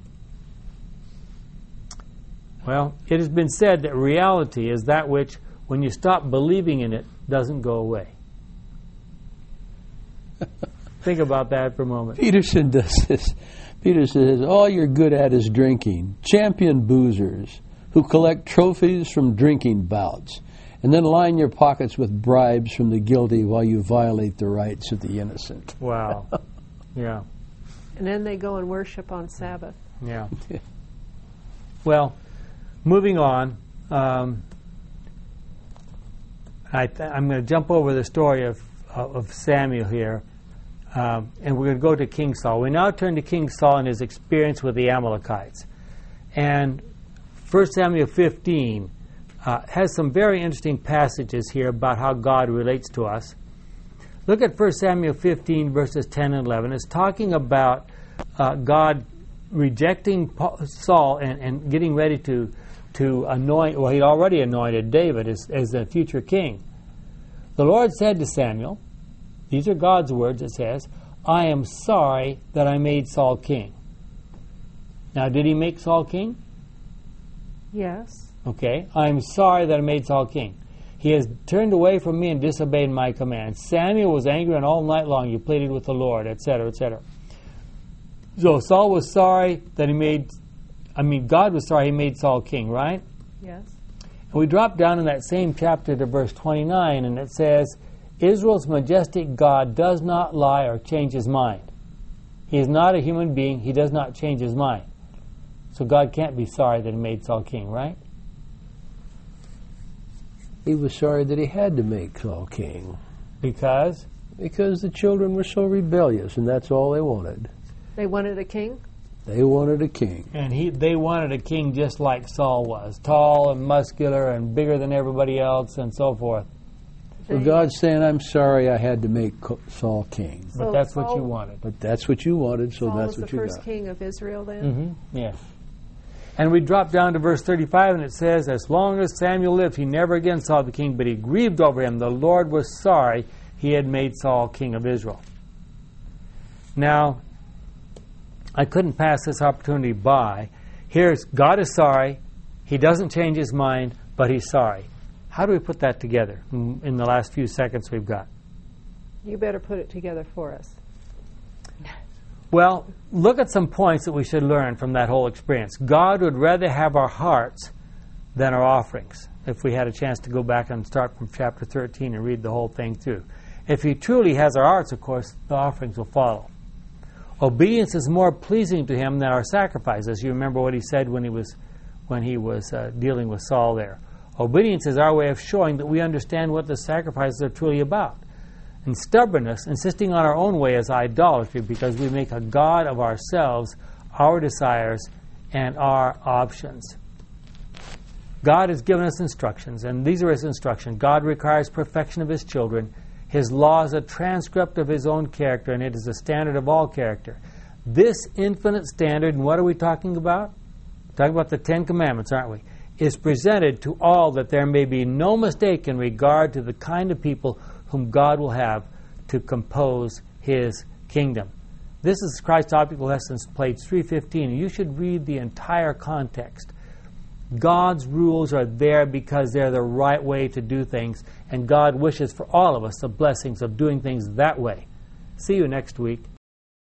Well, it has been said that reality is that which, when you stop believing in it, doesn't go away. Think about that for a moment. Peterson does this. Peterson says, all you're good at is drinking. Champion boozers who collect trophies from drinking bouts and then line your pockets with bribes from the guilty while you violate the rights of the innocent. Wow. Yeah. And then they go and worship on Sabbath. Yeah. Well, moving on, um, I th- I'm going to jump over the story of, of Samuel here, um, and we're going to go to King Saul. We now turn to King Saul and his experience with the Amalekites. And First Samuel fifteen uh, has some very interesting passages here about how God relates to us. Look at First Samuel fifteen, verses ten and eleven. It's talking about uh, God rejecting Paul, Saul and, and getting ready to to anoint, well, he'd already anointed David as, as the future king. The Lord said to Samuel, These are God's words, it says, I am sorry that I made Saul king. Now, did he make Saul king? Yes. Okay. I am sorry that I made Saul king. He has turned away from me and disobeyed my command. Samuel was angry, and all night long you pleaded with the Lord, et cetera, et cetera. So Saul was sorry that he made, I mean, God was sorry he made Saul king, right? Yes. And we drop down in that same chapter to verse twenty-nine, and it says, Israel's majestic God does not lie or change his mind. He is not a human being. He does not change his mind. So God can't be sorry that he made Saul king, right? He was sorry that he had to make Saul king. Because? Because the children were so rebellious, and that's all they wanted. They wanted a king? They wanted a king. And he, they wanted a king just like Saul was, tall and muscular and bigger than everybody else and so forth. So God's saying, I'm sorry I had to make Saul king. But So that's what Saul- you wanted. But that's what you wanted, so Saul that's was what the you first got. king of Israel then? Mm-hmm. Yes. And we drop down to verse thirty-five, and it says, As long as Samuel lived, he never again saw the king, but he grieved over him. The Lord was sorry he had made Saul king of Israel. Now, I couldn't pass this opportunity by. Here's God is sorry. He doesn't change his mind, but he's sorry. How do we put that together in in the last few seconds we've got? You better put it together for us. Well, look at some points that we should learn from that whole experience. God would rather have our hearts than our offerings. If we had a chance to go back and start from chapter thirteen and read the whole thing through. If he truly has our hearts, of course, the offerings will follow. Obedience is more pleasing to him than our sacrifices. You remember what he said when he was when he was uh, dealing with Saul there. Obedience is our way of showing that we understand what the sacrifices are truly about. And stubbornness, insisting on our own way, is idolatry because we make a god of ourselves, our desires, and our options. God has given us instructions, and these are his instructions. God requires perfection of his children. His law is a transcript of his own character, and it is a standard of all character. This infinite standard, and what are we talking about? We're talking about the Ten Commandments, aren't we? Is presented to all that there may be no mistake in regard to the kind of people whom God will have to compose his kingdom. This is Christ's Optical Lessons, page three fifteen. You should read the entire context. God's rules are there because they're the right way to do things, and God wishes for all of us the blessings of doing things that way. See you next week.